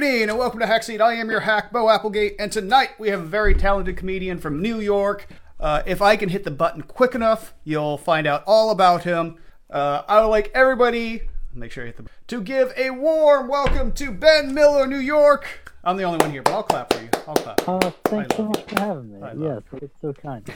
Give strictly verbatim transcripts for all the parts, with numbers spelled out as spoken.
evening and welcome to Hack Seat. I am your hack, Bo Applegate, and tonight we have a very talented comedian from New York. Uh, if I can hit the button quick enough, you'll find out all about him. Uh, I would like everybody, make sure I hit the button, to give a warm welcome to Ben Miller, New York. I'm the only one here, but I'll clap for you. I'll clap. Oh, uh, thanks so much you. for having me. I Yes, it's so kind.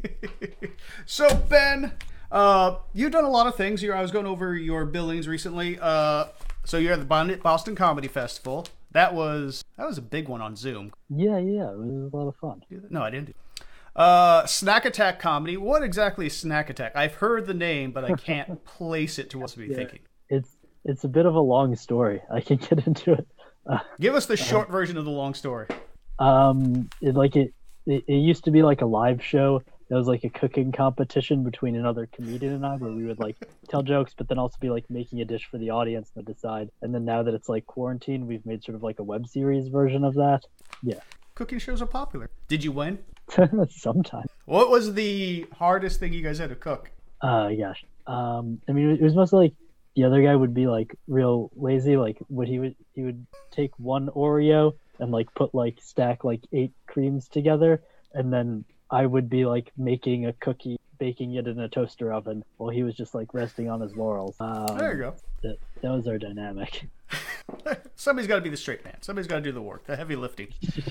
So, Ben, uh, you've done a lot of things here. I was going over your billings recently. Uh, so you're at the Boston Comedy Festival. That was that was a big one on Zoom. Yeah, yeah, it was a lot of fun. No, I didn't. Uh, Snack Attack Comedy. What exactly is Snack Attack? I've heard the name, but I can't place it to what to be yeah, thinking. It's it's a bit of a long story. I can get into it. Uh, Give us the short uh, version of the long story. Um, it, like it, it, it used to be like a live show. It was like a cooking competition between another comedian and I, where we would like tell jokes, but then also be like making a dish for the audience to decide. And then now that it's like quarantine, we've made sort of like a web series version of that. Yeah. Cooking shows are popular. Did you win? Sometimes. What was the hardest thing you guys had to cook? Uh, gosh. Um, I mean, it was mostly like the other guy would be like real lazy. Like what he would, he would take one Oreo and like put like stack like eight creams together, and then I would be like making a cookie, baking it in a toaster oven, while he was just like resting on his laurels. Um, there you go. That, that was our dynamic. Somebody's got to be the straight man. Somebody's got to do the work, the heavy lifting.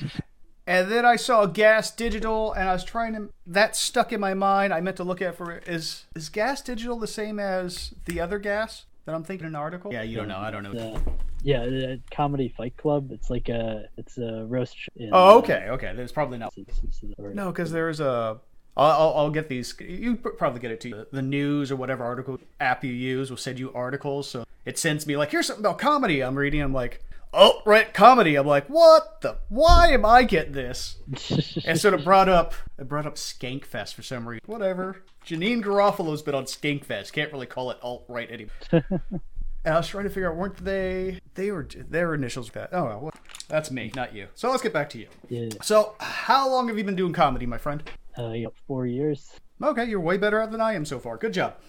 And then I saw Gas Digital, and I was trying to. That stuck in my mind. I meant to look at for is is Gas Digital the same as the other Gas that I'm thinking in an article? Yeah, you don't know. I don't know. Uh, yeah, uh, Comedy Fight Club. It's like a it's a roast. In, oh, okay, okay. There's probably not. Uh, no, because there's a. I'll, I'll I'll get these. You probably get it to you. The news or whatever article app you use will send you articles. So it sends me like, here's something about comedy. I'm reading. I'm like, oh, right, comedy. I'm like, what the? Why am I getting this? And so it brought up it brought up Skankfest for some reason. Whatever. Janine Garofalo's been on Skankfest. Can't really call it alt-right anymore. And I was trying to figure out, weren't they, they were, their initials were that. Oh, well, that's me, not you. So let's get back to you. Yeah. So how long have you been doing comedy, my friend? Uh, yeah, four years. Okay, you're way better at than I am so far. Good job.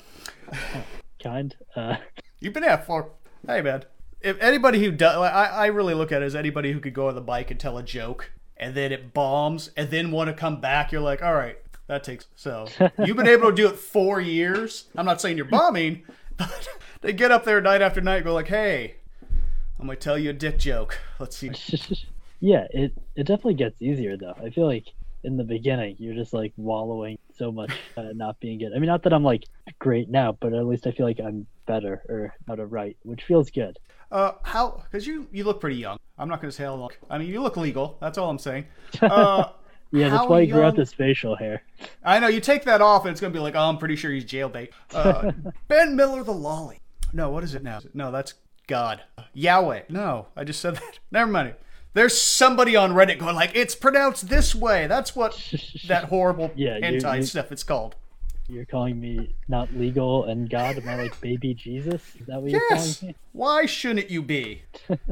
Kind. Uh... You've been at for, hey man, if anybody who does, I, I really look at it as anybody who could go on the bike and tell a joke, and then it bombs, and then want to come back, you're like, all right, that takes, so you've been able to do it four years. I'm not saying you're bombing, but they get up there night after night and go like, hey, I'm going to tell you a dick joke. Let's see. Yeah, it, it definitely gets easier, though. I feel like in the beginning, you're just like wallowing so much uh, not being good. I mean, not that I'm like great now, but at least I feel like I'm better or how to write, which feels good. Uh, how, because you, you look pretty young. I'm not going to say how long. I mean, you look legal. That's all I'm saying. Uh, yeah, that's why you grew out this facial hair. I know, you take that off and it's going to be like, oh, I'm pretty sure he's jailbait. Uh, Ben Miller the Lolly. No, what is it now? No, that's God. Yahweh. No, I just said that. Never mind. There's somebody on Reddit going like, it's pronounced this way. That's what that horrible yeah, hentai you, stuff it's called. You're calling me not legal and God? Am I like baby Jesus? Is that what yes. you're calling me? Why shouldn't you be?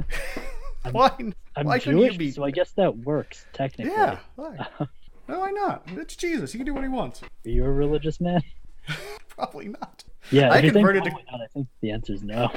I'm, why I'm why Jewish, you be? So I guess that works, technically. Yeah. Why? No, why not? It's Jesus. He can do what he wants. Are you a religious man? Probably not. Yeah, I converted to. Not, I think the answer is no.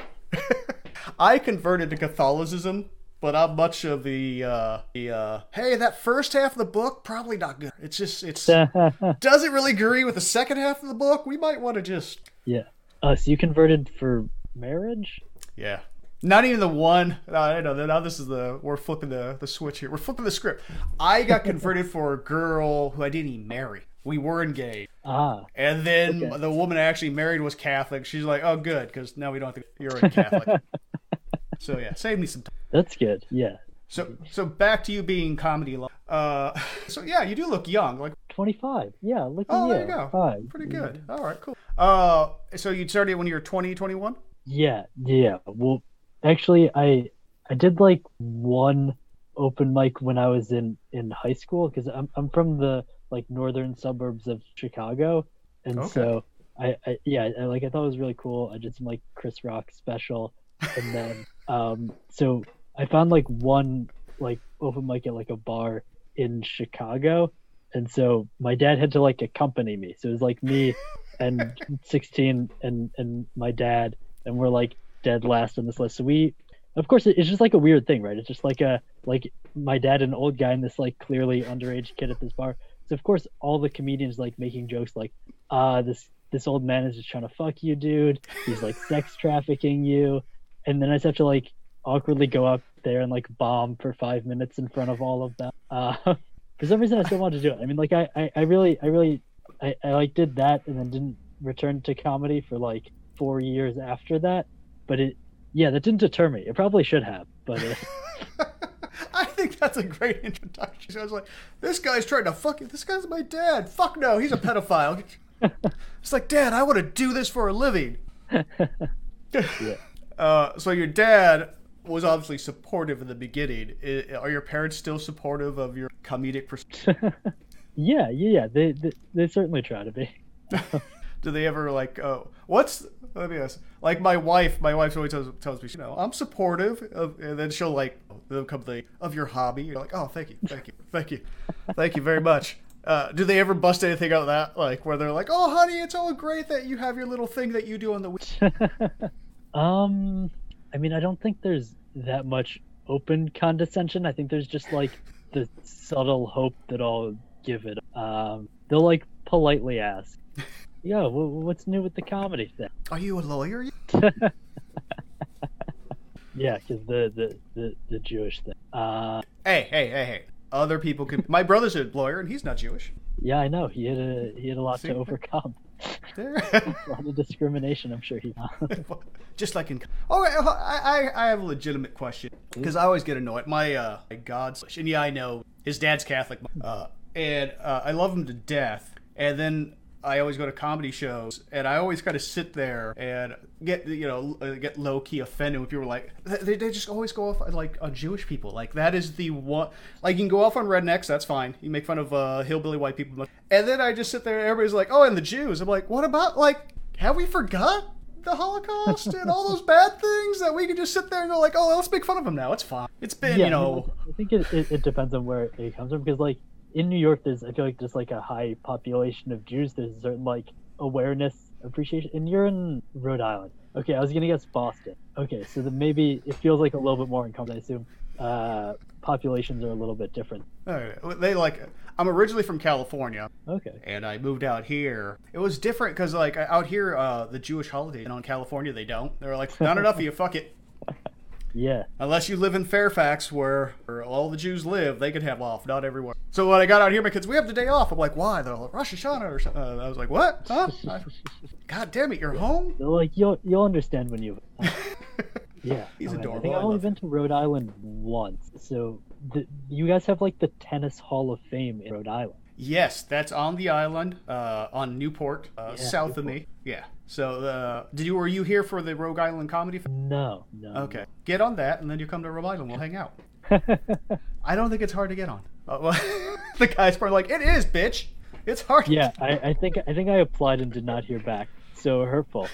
I converted to Catholicism, but I'm much of the uh, the uh, hey, that first half of the book probably not good. It's just it's doesn't really agree with the second half of the book. We might want to just yeah. Uh, so you converted for marriage? Yeah. Not even the one. No, I know. Now this is the we're flipping the the switch here. We're flipping the script. I got converted for a girl who I didn't even marry. We were engaged. Ah. And then okay. the woman I actually married was Catholic. She's like, oh, good, because now we don't have to. You're a Catholic. So yeah, save me some time. That's good. Yeah. So so back to you being comedy. Uh. So yeah, you do look young. Like twenty-five. Yeah. Look at oh, you. there you go. Five. Pretty good. All right. Cool. Uh. So you started when you were twenty, twenty-one? Yeah. Yeah. Well, actually, I I did like one open mic when I was in in high school because I'm I'm from the like northern suburbs of Chicago, and okay. so I, I yeah I, like I thought it was really cool. I did some like Chris Rock special, and then um so I found like one like open mic at like a bar in Chicago, and so my dad had to like accompany me. So it was like me and sixteen and and my dad, and we're like dead last on this list. So we of course, it- it's just like a weird thing, right? It's just like a like my dad, an old guy, and this like clearly underage kid at this bar. So of course, all the comedians like making jokes like, "Ah, this this old man is just trying to fuck you, dude. He's like sex trafficking you," and then I just have to like awkwardly go up there and like bomb for five minutes in front of all of them. Uh, for some reason, I still wanted to do it. I mean, like I I, I really I really I, I like did that and then didn't return to comedy for like four years after that, but it. Yeah, that didn't deter me. It probably should have, but uh... I think that's a great introduction. I was like, this guy's trying to fuck it. This guy's my dad. Fuck no, he's a pedophile. It's like, Dad, I want to do this for a living. yeah. Uh, so your dad was obviously supportive in the beginning. I, are your parents still supportive of your comedic perspective? yeah, yeah, yeah. They, they they certainly try to be. Do they ever like, oh, what's, let me ask, like my wife, my wife always tells, tells me, you know, I'm supportive of, and then she'll like, they'll come the, of your hobby. You're like, oh, thank you, thank you, thank you, thank you very much. Uh, do they ever bust anything out of that? Like where they're like, oh, honey, it's all great that you have your little thing that you do on the weekend. um, I mean, I don't think there's that much open condescension. I think there's just like the subtle hope that I'll give it. Um, they'll like politely ask, "Yo, what's new with the comedy thing? Are you a lawyer?" Yeah, because the, the, the, the Jewish thing. Uh, hey, hey, hey, hey. Other people can. My brother's a lawyer, and he's not Jewish. Yeah, I know. He had a he had a lot See? to overcome. There. A lot of discrimination, I'm sure he. Just like in. Oh, I I, I have a legitimate question because I always get annoyed. My uh, my God's and yeah, I know his dad's Catholic, uh, and uh, I love him to death. And then I always go to comedy shows, and I always kind of sit there and get, you know, get low key offended when people are like, they, they just always go off like on Jewish people. Like that is the one. Like you can go off on rednecks, that's fine. You make fun of uh, hillbilly white people, and then I just sit there, and everybody's like, oh, and the Jews. I'm like, what about like, have we forgot the Holocaust and all those bad things that we can just sit there and go like, oh, let's make fun of them now. It's fine. It's been, yeah, you know. I think it, it, it depends on where it comes from because like. In New York, there's I feel like there's like a high population of Jews. There's a certain like awareness, appreciation. And you're in Rhode Island. Okay, I was gonna guess Boston. Okay, so then maybe it feels like a little bit more uncommon. I assume uh, populations are a little bit different. All right. They like. I'm originally from California. Okay. And I moved out here. It was different because like out here, uh, the Jewish holiday, and on California they don't. They're like, not enough of you. Fuck it. Yeah. Unless you live in Fairfax, where, where all the Jews live, they can have off. Not everywhere. So when I got out here, my kids, we have the day off. I'm like, why? They're like, Rosh Hashanah or something. Uh, I was like, what? Huh? I, God damn it, you're home? They're like, you'll you'll understand when you. Uh, yeah. He's I mean, adorable. I think I've only been to Rhode Island once. So the, you guys have like the Tennis Hall of Fame in Rhode Island. Yes, that's on the island, uh, on Newport, uh, yeah, south Newport. of me. Yeah. So, uh, did you were you here for the Rhode Island Comedy Fest? No, no. Okay, no. Get on that, and then you come to Rhode Island. We'll hang out. I don't think it's hard to get on. Uh, well, the guy's probably like, "It is, bitch. It's hard." Yeah, I, I think I think I applied and did not hear back. So hurtful.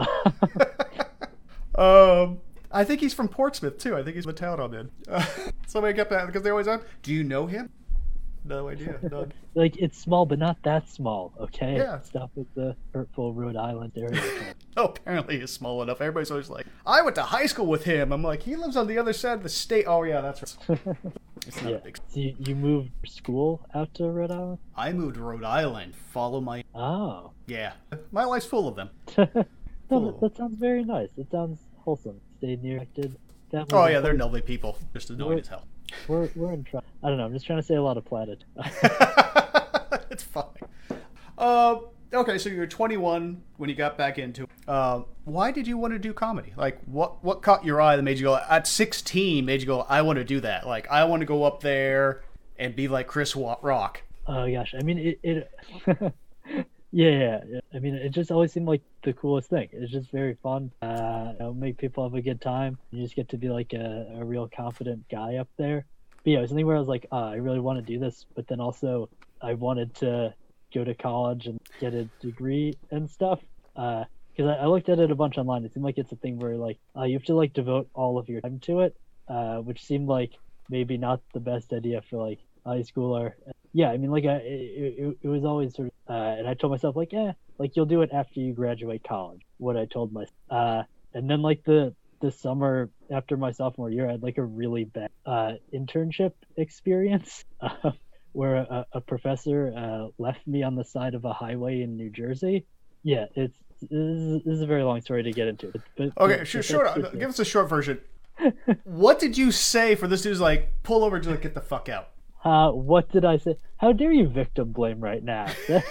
um, I think he's from Portsmouth too. I think he's the town I'm in. Uh, somebody kept that because they always ask, "Do you know him?" No idea. None. Like it's small, but not that small. Okay. Yeah. Stop with the hurtful Rhode Island area. Oh, apparently he's small enough. Everybody's always like, "I went to high school with him." I'm like, he lives on the other side of the state. Oh yeah, that's right. It's not yeah. a big. So you, you moved school out to Rhode Island? I moved to Rhode Island. Follow my. Oh. Yeah, my life's full of them. No, that, that sounds very nice. It sounds wholesome. Stay near acted. Oh yeah, they're lovely people. Just annoying as hell. We're we're in trouble. I don't know. I'm just trying to say a lot of platitudes. It's fine. Uh, okay, so you're twenty-one when you got back into it. Uh, why did you want to do comedy? Like, what what caught your eye that made you go at sixteen? Made you go, I want to do that. Like, I want to go up there and be like Chris Rock. Oh gosh, I mean it. it yeah, yeah, yeah, I mean it just always seemed like the coolest thing. It's just very fun. Uh, you know, make people have a good time. You just get to be like a, a real confident guy up there. But yeah, it was something where I was like, uh, I really want to do this, but then also I wanted to go to college and get a degree and stuff. Because uh, I, I looked at it a bunch online. It seemed like it's a thing where like uh, you have to like devote all of your time to it, uh, which seemed like maybe not the best idea for like high schooler. Yeah, I mean, like I, it, it, it was always sort of, uh, and I told myself like, yeah, like you'll do it after you graduate college. What I told myself, uh, and then like the this summer after my sophomore year, I had like a really bad uh, internship experience uh, where a, a professor uh, left me on the side of a highway in New Jersey. Yeah, it's this is, this is a very long story to get into. But, Okay, but, sure, but short. Give us a short version. What did you say for this dude's like, pull over, just like, get the fuck out? Uh, what did I say? How dare you victim blame right now?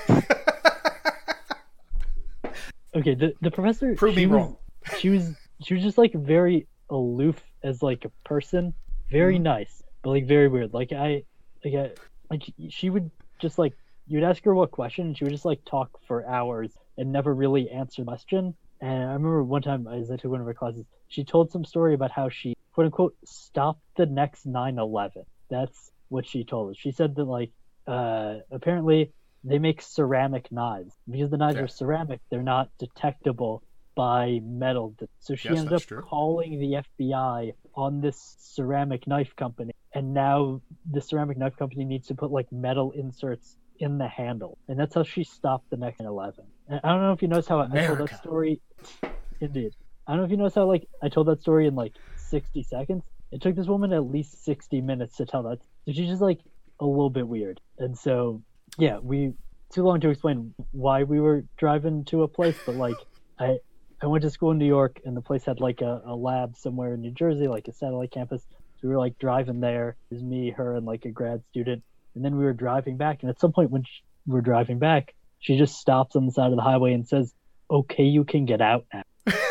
Okay, the the professor. Prove me was, wrong. She was she was just like very aloof as like a person, very Mhm. nice, but like very weird. Like I, like I, like she would just like you'd ask her what question, and she would just like talk for hours and never really answer the question. And I remember one time as I took one of her classes, she told some story about how she quote unquote stopped the next nine eleven. That's what she told us. She said that like uh apparently they make ceramic knives. Because the knives Yeah. are ceramic, they're not detectable by metal. So she Yes, ended that's up true. calling the F B I on this ceramic knife company, and now the ceramic knife company needs to put like metal inserts in the handle, and that's how she stopped the next nine eleven. And I don't know if you noticed how I told America. that story. Indeed, I don't know if you noticed how like I told that story in like sixty seconds. It took this woman at least sixty minutes to tell that. So she's just like a little bit weird, and so yeah, we too long to explain why we were driving to a place, but like I I went to school in New York, and the place had like a, a lab somewhere in New Jersey, like a satellite campus. So we were like driving there. It was me, her, and like a grad student. And then we were driving back, and at some point when she, we were driving back, she just stops on the side of the highway and says, "Okay, you can get out now."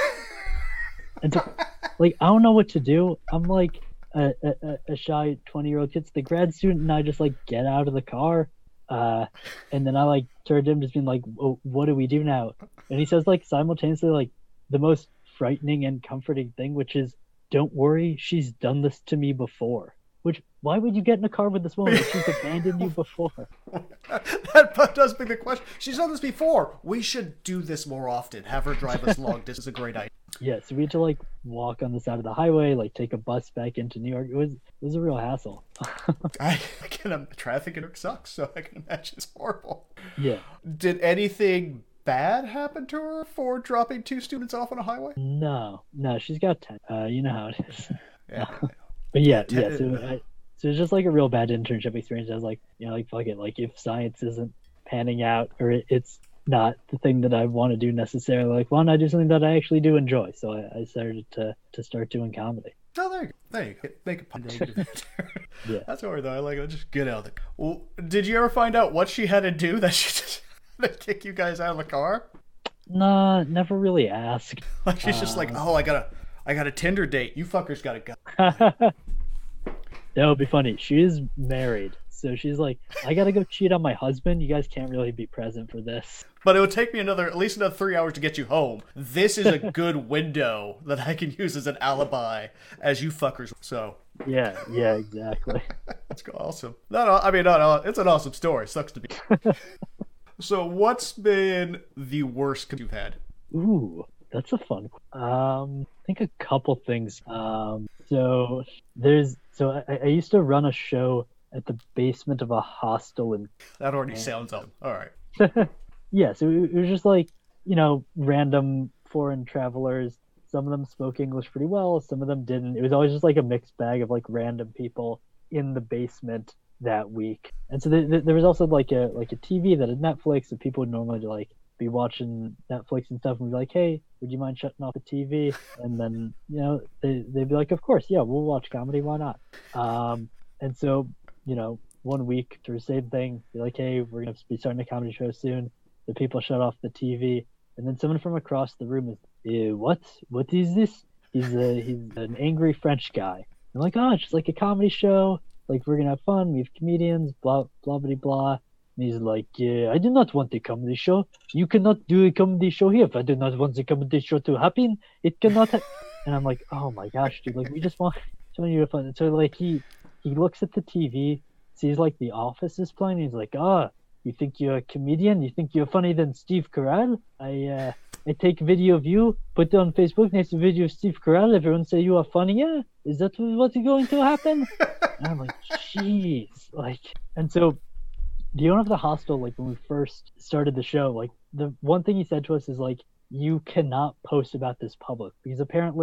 And so, like, I don't know what to do. I'm like a, a, a shy twenty-year-old kid. So the grad student and I just like get out of the car. Uh, and then I like turned to him just being like, oh, what do we do now? And he says like simultaneously like the most frightening and comforting thing, which is, don't worry, she's done this to me before. Which, why would you get in a car with this woman if she's abandoned you before? That does beg the question. She's done this before. We should do this more often. Have her drive us long distance. Is a great idea. Yeah, so we had to like walk on the side of the highway, like take a bus back into New York. It was it was a real hassle. I, I can. Um, traffic in New York sucks, so I can imagine it's horrible. Yeah. Did anything bad happen to her for dropping two students off on a highway? No, no, she's got ten. Uh, you know how it is. Yeah. But yeah, Ten- yeah. So, I, so it's just like a real bad internship experience. I was like, you know, like fuck it. Like if science isn't panning out, or it, it's not the thing that I want to do necessarily, like why don't I do something that I actually do enjoy? So I, I started to to start doing comedy. Oh, there you go. There you go. Make a pun negative. Yeah. That's all right, though. I like it. Just get out of it. Well, did you ever find out what she had to do that she just had to kick you guys out of the car? Nah, never really asked. Like she's just like, Uh, oh, I got a, I got a Tinder date. You fuckers got to go. That would be funny. She is married, so she's like, I gotta go cheat on my husband. You guys can't really be present for this. But it would take me another, at least another three hours to get you home. This is a good window that I can use as an alibi as you fuckers. So Yeah, yeah, exactly. that's awesome. Not, all- I mean, not all, it's an awesome story. Sucks to be. So what's been the worst you've had? Ooh, that's a fun. Um, I think a couple things. Um, so there's so I, I used to run a show at the basement of a hostel in. That already sounds up. All right. Yeah, so it, it was just like, you know, random foreign travelers. Some of them spoke English pretty well, some of them didn't. It was always just like a mixed bag of like random people in the basement that week. And so th- th- there was also like a like a T V that had Netflix, so people would normally like be watching Netflix and stuff and be like, hey, would you mind shutting off the T V? And then, you know, they, they'd be like, of course, yeah, we'll watch comedy, why not? Um, and so, you know, one week to the same thing, be like, hey, we're going to be starting a comedy show soon. The people shut off the T V, and then someone from across the room is, eh, what? What is this? He's a, he's an angry French guy. I'm like, oh, it's just like a comedy show. Like, we're going to have fun. We have comedians, blah, blah, blah, blah. And he's like, yeah, I do not want a comedy show. You cannot do a comedy show here. If I do not want the comedy show to happen, it cannot happen. And I'm like, oh my gosh, dude, like, we just want showing you a fun. So, like, he, he looks at the T V, sees, like, The Office is playing. He's like, ah, you think you're a comedian? You think you're funnier than Steve Carell? I, uh, I take video of you, put it on Facebook next to video of Steve Carell. Everyone say you are funnier. Is that what's going to happen? And I'm like, jeez, like, and so the owner of the hostel, like when we first started the show, like the one thing he said to us is like, you cannot post about this public because apparently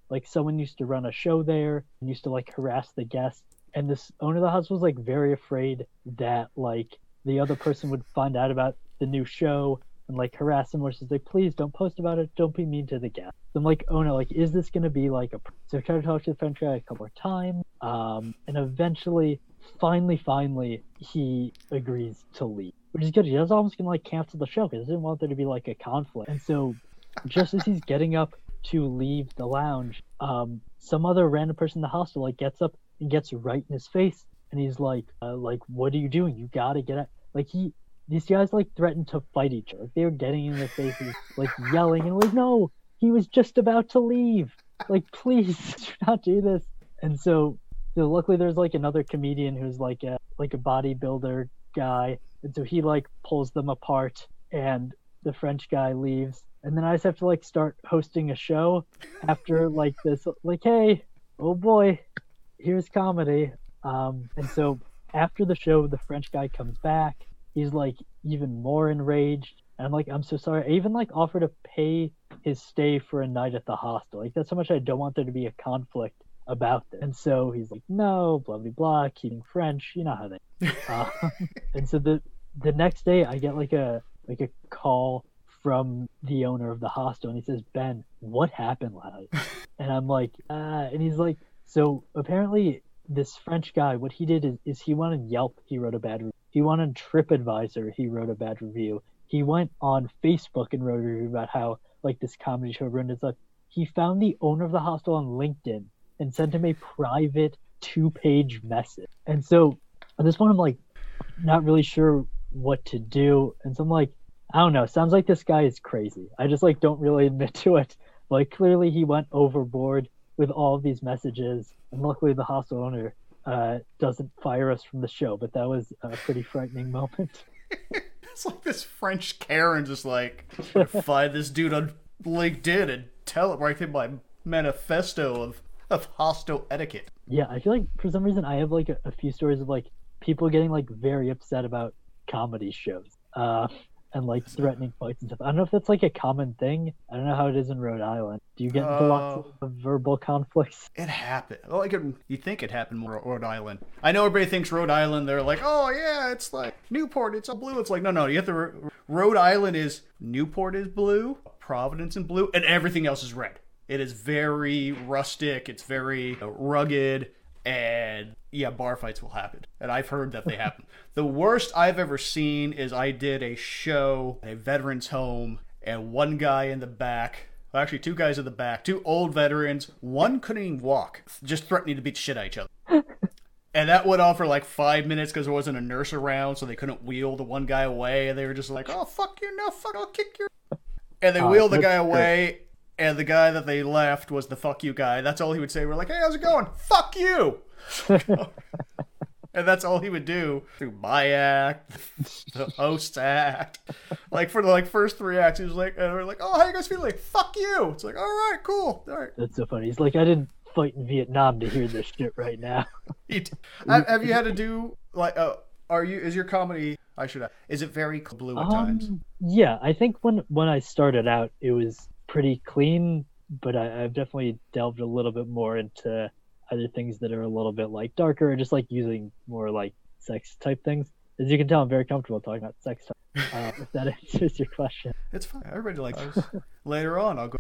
like someone used to run a show there and used to like harass the guests. And this owner of the house was like very afraid that like the other person would find out about the new show and like harass him, where she's like, please don't post about it, don't be mean to the guests. So I'm like, oh no, like, is this gonna be like a so I tried to talk to the French guy a couple of times, um, and eventually, finally, finally, he agrees to leave, which is good. He was almost gonna like cancel the show because he didn't want there to be like a conflict. And so, just as he's getting up to leave the lounge, um, some other random person in the hostel like gets up and gets right in his face, and he's like, uh, like, what are you doing? You gotta get out. Like he. These guys like threatened to fight each other. They were getting in their faces, like yelling, and like, no, he was just about to leave. Like, please do not do this. And so, so luckily, there's like another comedian who's like a like a bodybuilder guy, and so he like pulls them apart, and the French guy leaves, and then I just have to like start hosting a show after like this. Like, hey, oh boy, here's comedy. Um, and so after the show, the French guy comes back. He's like even more enraged, and I'm like, I'm so sorry. I even like offer to pay his stay for a night at the hostel. Like that's how much I don't want there to be a conflict about this. And so he's like, no, blah blah blah, keeping French. You know how they. uh, and so the the next day, I get like a like a call from the owner of the hostel, and he says, Ben, what happened last night? And I'm like, uh, and he's like, so apparently this French guy, what he did is, is he went on Yelp, he wrote a bad review. He went on TripAdvisor, he wrote a bad review. He went on Facebook and wrote a review about how like this comedy show ruined his life. He found the owner of the hostel on LinkedIn and sent him a private two-page message. And so at this point, I'm like not really sure what to do. And so I'm like, I don't know. Sounds like this guy is crazy. I just like don't really admit to it. Like clearly he went overboard with all of these messages, and luckily the hostel owner uh, doesn't fire us from the show. But that was a pretty frightening moment. It's like this French Karen just like find this dude on LinkedIn and tell him right in my manifesto of of hostel etiquette. Yeah, I feel like for some reason I have like a, a few stories of like people getting like very upset about comedy shows. Uh, and like threatening fights and stuff. I don't know if that's like a common thing. I don't know how it is in Rhode Island. Do you get into uh, lots of verbal conflicts? It happened. Well, like you think it happened more in Rhode Island. I know everybody thinks Rhode Island. They're like, oh yeah, it's like Newport. It's all blue. It's like no, no. You have to. Rhode Island is Newport is blue, Providence is blue, and everything else is red. It is very rustic. It's very rugged. And yeah, bar fights will happen. And I've heard that they happen. The worst I've ever seen is I did a show at a veteran's home, and one guy in the back, well, actually two guys in the back, two old veterans, one couldn't even walk, just threatening to beat the shit out of each other. And that went on for like five minutes because there wasn't a nurse around, so they couldn't wheel the one guy away. And they were just like, oh, fuck you, no, fuck, I'll kick your... And they oh, wheeled the guy away. Great. And the guy that they left was the fuck you guy. That's all he would say. We're like, hey, how's it going? Fuck you! And that's all he would do through my act, the host's act. Like, for the like first three acts, he was like, and we're like, oh, how you guys feeling? Like, fuck you! It's like, all right, cool. All right. That's so funny. He's like, I didn't fight in Vietnam to hear this shit right now. Have you had to do, like, uh, are you, is your comedy, I should have, is it very blue at um, times? Yeah, I think when, when I started out, it was pretty clean, but I, I've definitely delved a little bit more into other things that are a little bit like darker, or just like using more like sex type things. As you can tell, I'm very comfortable talking about sex type. Uh, if that answers your question. It's fine. Everybody likes those. Later on, I'll go.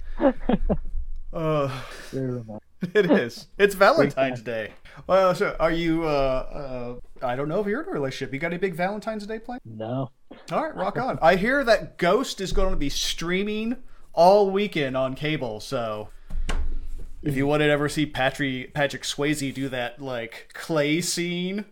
Uh, it is. It's Valentine's Day. Well, so are you? Uh, uh, I don't know if you're in a relationship. You got any big Valentine's Day plans? No. All right, rock on. I hear that Ghost is going to be streaming all weekend on cable, so if you want to ever see Patrick Patrick Swayze do that like clay scene.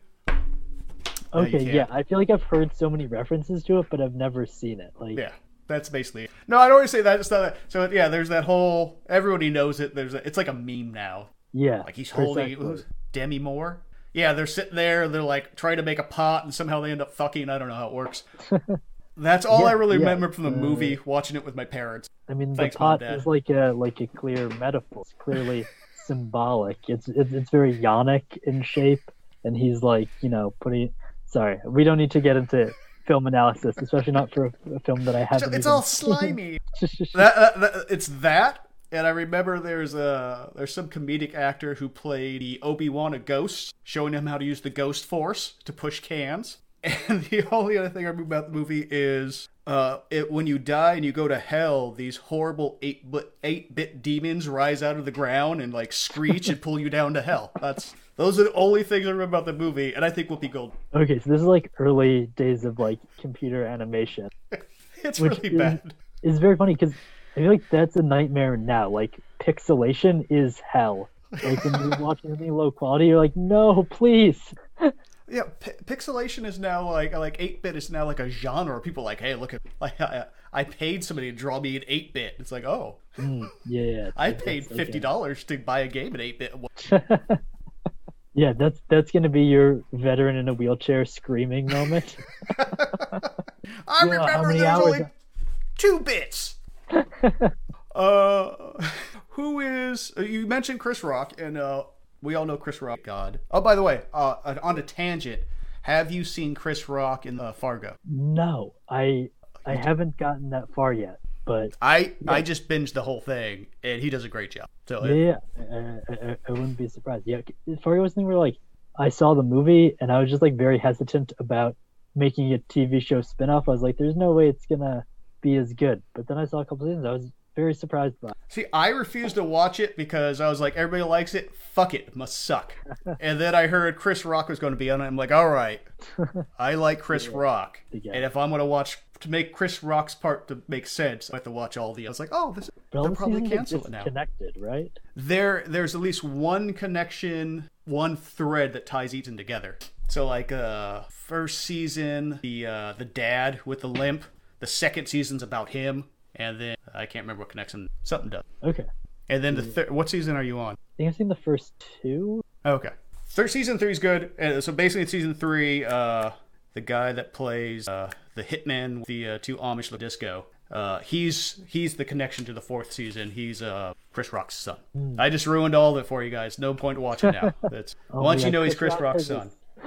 Okay, yeah, I feel like I've heard so many references to it, but I've never seen it. Like, yeah, that's basically it. No, I don't always say that. It's not that. So yeah, there's that whole. Everybody knows it. There's a, it's like a meme now. Yeah, like he's holding exactly. Demi Moore. Yeah, they're sitting there. They're like trying to make a pot, and somehow they end up fucking. I don't know how it works. That's all yeah, I really yeah, remember from the uh, movie, watching it with my parents. I mean, Thanks, the pot is like a like a clear metaphor. It's clearly symbolic. It's, it's it's very yonic in shape, and he's like, you know, putting. Sorry, we don't need to get into film analysis, especially not for a, a film that I haven't. It's even all slimy. that, that, that, it's that, And I remember there's a there's some comedic actor who played the Obi-Wan of Ghosts, showing him how to use the Ghost Force to push cans. And the only other thing I remember about the movie is uh, it, when you die and you go to hell, these horrible eight-bit eight-bit demons rise out of the ground and like screech and pull you down to hell. That's those are the only things I remember about the movie, and I think Whoopi Goldberg. Okay, so this is like early days of like computer animation. It's really is, bad. It's very funny because I feel like that's a nightmare now. Like pixelation is hell. Like when you're watching something low quality, you're like, no, please. Yeah, p- pixelation is now like like eight-bit is now like a genre. People are like, hey, look at like I, I paid somebody to draw me an eight-bit. It's like, oh, mm, yeah, I paid fifty dollars to buy a game at eight-bit. Yeah, that's that's gonna be your veteran in a wheelchair screaming moment. I yeah, remember there's hours... only two bits. uh, who is you mentioned Chris Rock and uh. We all know Chris Rock. God. Oh, by the way, uh, on a tangent, have you seen Chris Rock in uh, Fargo? No, I I haven't gotten that far yet. But I yeah. I just binged the whole thing, and he does a great job. So yeah, yeah. I, I, I wouldn't be surprised. Yeah, Fargo was something where like I saw the movie and I was just like very hesitant about making a T V show spinoff. I was like, there's no way it's gonna be as good. But then I saw a couple seasons. I was very surprised by it. See, I refused to watch it because I was like, everybody likes it. Fuck it. It must suck. And then I heard Chris Rock was going to be on it. I'm like, all right. I like Chris yeah. Rock. Yeah. And if I'm going to watch, to make Chris Rock's part to make sense, I have to watch all the... I was like, oh, this, they'll probably cancel it now. Connected, right? There, There's at least one connection, one thread that ties each together. So like, uh, first season, the uh, the dad with the limp. The second season's about him. And then I can't remember what connection something does. Okay. And then the third, what season are you on? I think I've seen the first two. Okay. Third season three is good. And so basically, in season three, uh, the guy that plays uh, the hitman with the uh, two Amish disco, uh, he's he's the connection to the fourth season. He's uh, Chris Rock's son. Mm. I just ruined all of it for you guys. No point watching now. That's oh once you know he's Chris Rock's son,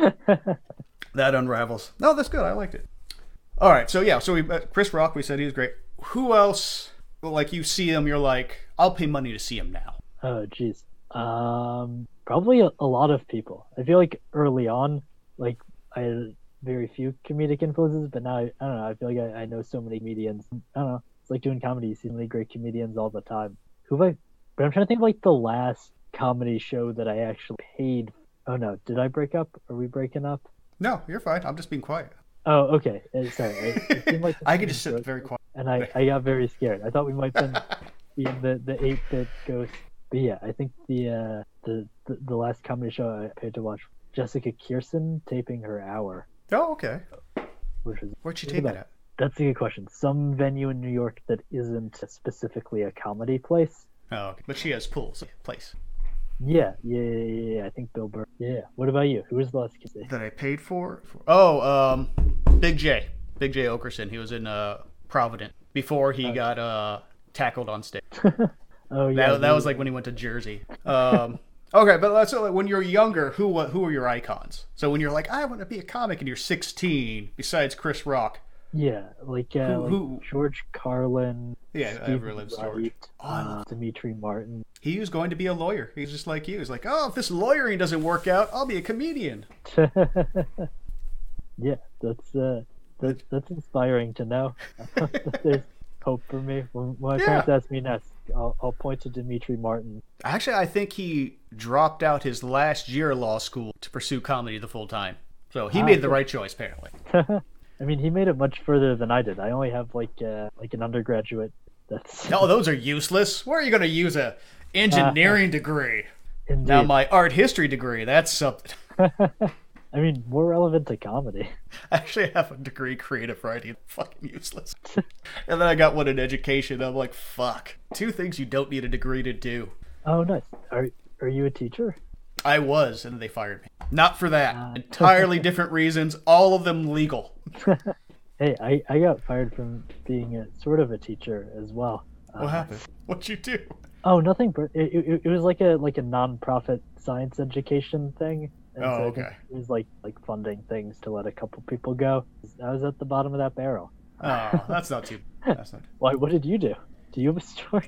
that unravels. No, that's good. I liked it. All right. So yeah. So we uh, Chris Rock. We said he was great. Who else, like, you see him, you're like, I'll pay money to see him now? Oh, jeez. Um, probably a, a lot of people. I feel like early on, like, I had very few comedic influences, but now, I, I don't know, I feel like I, I know so many comedians. I don't know. It's like doing comedy. You see so many great comedians all the time. Who have I... But I'm trying to think of, like, the last comedy show that I actually paid... Oh, no. Did I break up? Are we breaking up? No, you're fine. I'm just being quiet. Oh, okay. Uh, sorry. It, it seemed like I could just sit very quiet. And I, I got very scared. I thought we might then be in the, the eight-bit ghost. But yeah, I think the, uh, the the the last comedy show I paid to watch, Jessica Kirson taping her hour. Oh, okay. Which was, Where'd she tape it at? That's a good question. Some venue in New York that isn't specifically a comedy place. Oh, okay. But she has pools. Place. Yeah, yeah, yeah, yeah. I think Bill Burr. Yeah. What about you? Who was the last kid that I paid for? Oh, um, Big J. Big J Okerson. He was in uh, Providence before he okay. got uh, tackled on stage. Oh yeah. That, that was like when he went to Jersey. Um, okay, but let's so when you're younger, who who are your icons? So when you're like, I want to be a comic, and you're sixteen, besides Chris Rock. Yeah, like, uh, who, like who? George Carlin. Yeah, I never lived George. Uh, Demetri Martin. He was going to be a lawyer. He's just like you. He's like, oh, if this lawyering doesn't work out, I'll be a comedian. Yeah, that's uh, that's that's inspiring to know. There's hope for me. When, when my yeah. parents ask me next, I'll, I'll point to Demetri Martin. Actually, I think he dropped out his last year of law school to pursue comedy the full time. So he ah, made the right choice, apparently. I mean, he made it much further than I did. I only have like uh, like an undergraduate. That's no, those are useless. Where are you going to use a engineering uh, degree? Indeed. Now my art history degree, that's something. I mean, more relevant to comedy. I actually have a degree in creative writing. Fucking useless. And then I got one in education. I'm like, fuck. Two things you don't need a degree to do. Oh, nice. Are are you a teacher? I was, and they fired me. Not for that. Uh, Entirely different reasons. All of them legal. Hey, I, I got fired from being a sort of a teacher as well. What uh, happened? What'd you do? Oh, nothing. But it, it, it was like a like a non-profit science education thing. And oh, so okay. It was like like funding things to let a couple people go. I was at the bottom of that barrel. Oh, that's not too. That's not. Why? What did you do? Do you have a story?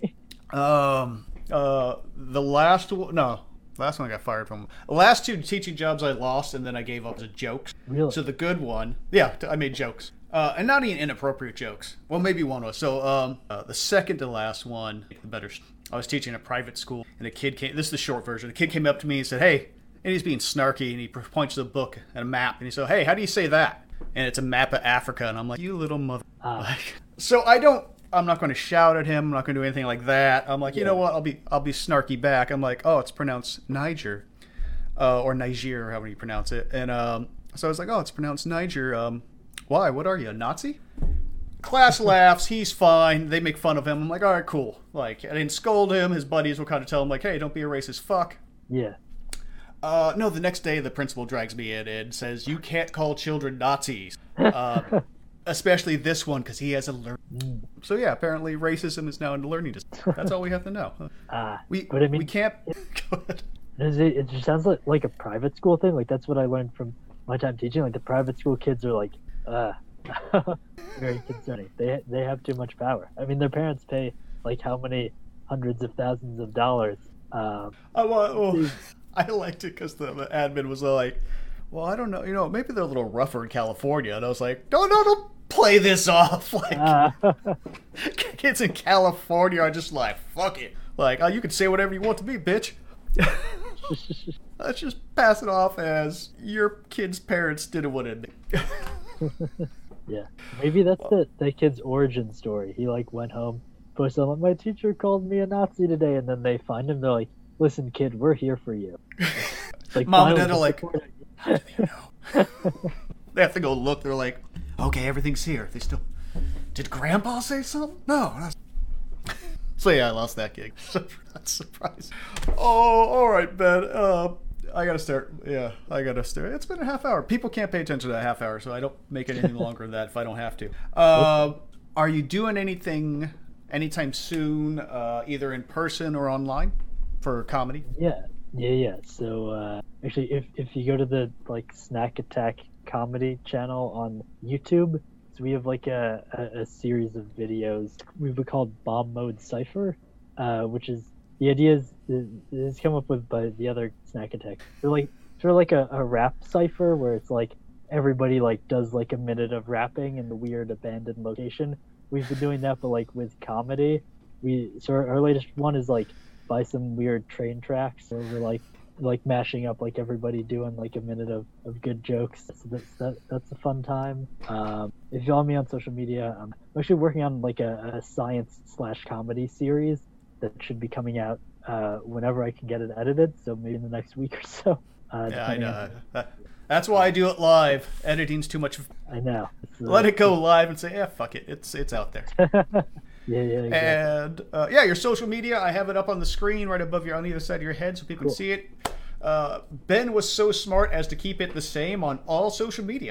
Um, uh, the last one, no, last one I got fired from. The last two teaching jobs I lost, and then I gave up as jokes. Really? So the good one, yeah, I made jokes. Uh, and not even inappropriate jokes. Well, maybe one was. So um, uh, the second to last one, the better. I was teaching a private school, and a kid came. This is the short version. The kid came up to me and said, "Hey," and he's being snarky, and he points to the book and a map, and he said, "Hey, how do you say that?" And it's a map of Africa, and I'm like, "You little mother." Ah. Like, so I don't. I'm not going to shout at him. I'm not going to do anything like that. I'm like, you Yeah. know what? I'll be I'll be snarky back. I'm like, oh, it's pronounced Niger, uh, or Niger, however you pronounce it. And um, so I was like, oh, it's pronounced Niger. Um, why? What are you, a Nazi? Class laughs. He's fine. They make fun of him. I'm like, all right, cool. Like, I didn't scold him. His buddies will kind of tell him, like, hey, don't be a racist fuck. Yeah. Uh, no, the next day the principal drags me in and says, you can't call children Nazis. Uh, especially this one, because he has a learn. Mm. So yeah, apparently racism is now in the learning discipline. That's all we have to know. Ah. We, but I mean, we can't... Go ahead. Does it, it just sounds like, like a private school thing. Like, that's what I learned from my time teaching. Like, the private school kids are like, uh, very concerning. They they have too much power. I mean, their parents pay like how many hundreds of thousands of dollars. Um, I, well, I liked it because the, the admin was like, well, I don't know, you know, maybe they're a little rougher in California. And I was like, no, no, don't play this off. Like, uh, kids in California are just like, fuck it. Like, oh, you can say whatever you want to me, bitch. Let's just pass it off as your kid's parents didn't want it. yeah, maybe that's the the kid's origin story. He like went home, posted on, my teacher called me a Nazi today, and then they find him. They're like, listen, kid, we're here for you. Like, Mom and finally Dad are like, supporting you. how do they know? They have to go look. They're like, okay, everything's here. They still. Did Grandpa say something? No. That's... So yeah, I lost that gig. That's surprised. Oh, all right, Ben. Uh, I gotta start. Yeah, I gotta start. It's been a half hour. People can't pay attention to a half hour, so I don't make it any longer than that if I don't have to. Uh, are you doing anything anytime soon, uh, either in person or online, for comedy? Yeah, yeah, yeah. So uh, actually, if if you go to the like Snack Attack comedy channel on YouTube, so we have like a, a, a series of videos we've called Bomb Mode Cipher, uh, which is the idea is is come up with by the other Snack Attack. They're like sort of like a, a rap cipher where it's like everybody like does like a minute of rapping in the weird abandoned location. We've been doing that, but like with comedy. We so our, our latest one is like by some weird train tracks where we're like like mashing up like everybody doing like a minute of, of good jokes. So that's that, that's a fun time. Um, if you follow me on social media, I'm actually working on like a, a science slash comedy series that should be coming out uh, whenever I can get it edited. So maybe in the next week or so. Uh, Yeah, I depending know. on- That's why I do it live. Editing's too much. I know. It's, uh, Let it go live and say, yeah, fuck it. It's it's out there. yeah, yeah, exactly. And uh, yeah, your social media, I have it up on the screen right above your on either side of your head so people Cool. can see it. Uh, Ben was so smart as to keep it the same on all social media.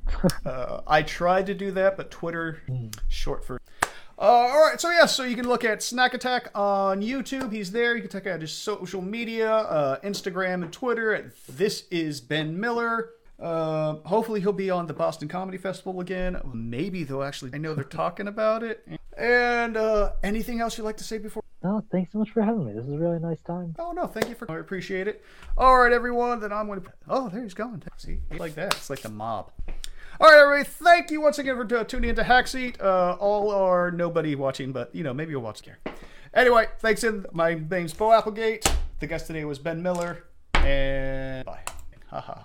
uh, I tried to do that, but Twitter, short for. Uh, all right, so yeah, so you can look at Snack Attack on YouTube. He's there. You can check out his social media, uh, Instagram and Twitter. At This is Ben Miller. Uh, hopefully he'll be on the Boston Comedy Festival again. Maybe they'll actually. I know they're talking about it. And uh, anything else you'd like to say before? No, thanks so much for having me. This is a really nice time. Oh no, thank you for. I appreciate it. All right, everyone. Then I'm going to. Oh, there he's going. See, like that. It's like the mob. All right, everybody. Thank you once again for uh, tuning into Hackseat. Uh, all or nobody watching, but you know maybe you'll watch here. Anyway, thanks. In my name's Bo Applegate. The guest today was Ben Miller, and bye. Haha.